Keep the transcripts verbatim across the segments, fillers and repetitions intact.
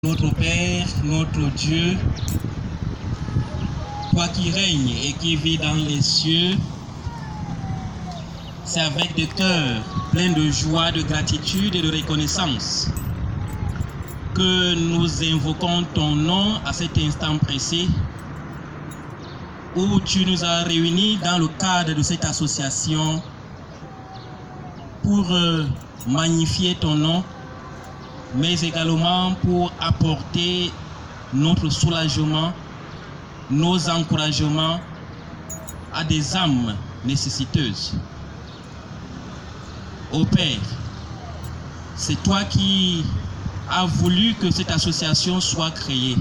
Notre Père, notre Dieu, toi qui règnes et qui vis dans les cieux, c'est avec des cœurs pleins de joie, de gratitude et de reconnaissance que nous invoquons ton nom à cet instant précis où tu nous as réunis dans le cadre de cette association pour magnifier ton nom, mais également pour apporter notre soulagement, nos encouragements à des âmes nécessiteuses. Ô Père, c'est toi qui as voulu que cette association soit créée.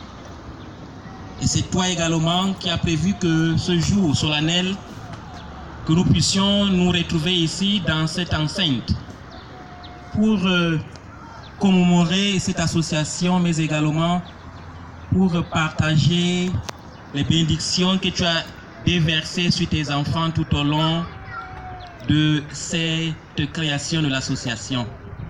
Et c'est toi également qui as prévu que ce jour solennel, que nous puissions nous retrouver ici dans cette enceinte pour euh, commémorer cette association, mais également pour partager les bénédictions que tu as déversées sur tes enfants tout au long de cette création de l'association.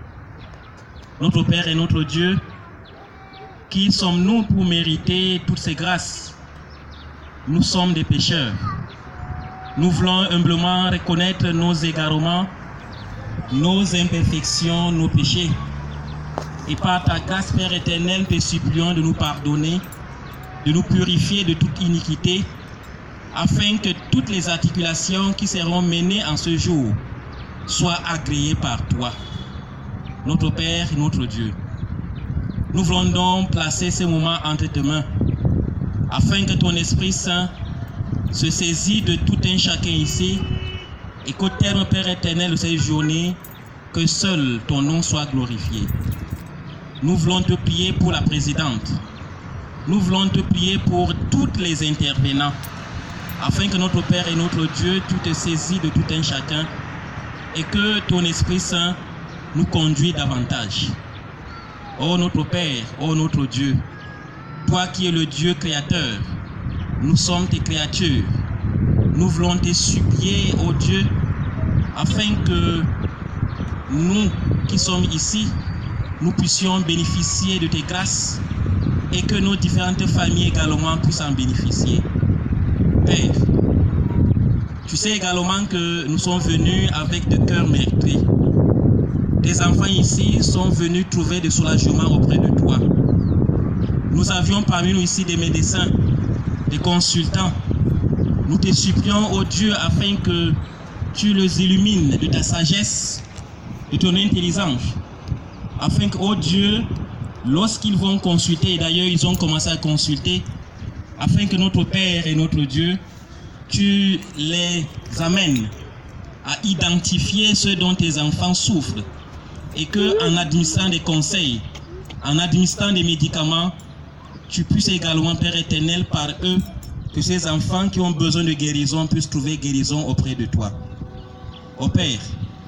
Notre Père et notre Dieu, qui sommes-nous pour mériter toutes ces grâces? Nous sommes des pécheurs. Nous voulons humblement reconnaître nos égarements, nos imperfections, nos péchés. Et par ta grâce, Père éternel, te supplions de nous pardonner, de nous purifier de toute iniquité, afin que toutes les articulations qui seront menées en ce jour soient agréées par toi, notre Père et notre Dieu. Nous voulons donc placer ce moment entre tes mains, afin que ton Esprit Saint se saisit de tout un chacun ici, et qu'au terme, Père éternel, de cette journée, que seul ton nom soit glorifié. Nous voulons te prier pour la présidente. Nous voulons te prier pour tous les intervenants, afin que notre Père et notre Dieu, tu te saisis de tout un chacun et que ton Esprit Saint nous conduise davantage. Ô notre Père, ô notre Dieu, toi qui es le Dieu créateur, nous sommes tes créatures. Nous voulons te supplier, ô Dieu, afin que nous qui sommes ici, nous puissions bénéficier de tes grâces et que nos différentes familles également puissent en bénéficier. Père, tu sais également que nous sommes venus avec des cœurs meurtris. Tes enfants ici sont venus trouver des soulagements auprès de toi. Nous avions parmi nous ici des médecins, des consultants. Nous te supplions, ô Dieu, afin que tu les illumines de ta sagesse, de ton intelligence, afin que, ô Dieu, lorsqu'ils vont consulter, et d'ailleurs ils ont commencé à consulter, afin que notre Père et notre Dieu, tu les amènes à identifier ce dont tes enfants souffrent, et que en administrant des conseils, en administrant des médicaments, tu puisses également, Père éternel, par eux, que ces enfants qui ont besoin de guérison puissent trouver guérison auprès de toi. Ô Père,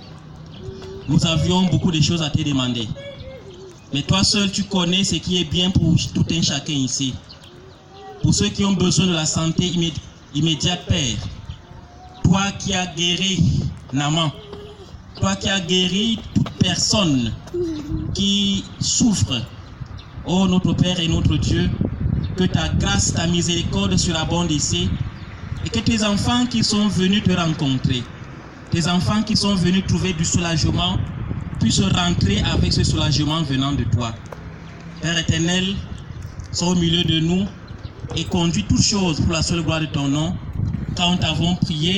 nous avions beaucoup de choses à te demander. Mais toi seul, tu connais ce qui est bien pour tout un chacun ici. Pour ceux qui ont besoin de la santé immédi immédiate, Père, toi qui as guéri Naman, toi qui as guéri toute personne qui souffre, ô notre Père et notre Dieu, que ta grâce, ta miséricorde surabonde ici, et que tes enfants qui sont venus te rencontrer, tes enfants qui sont venus trouver du soulagement, puissent rentrer avec ce soulagement venant de toi. Père éternel, sois au milieu de nous et conduis toutes choses pour la seule gloire de ton nom, car nous t'avons prié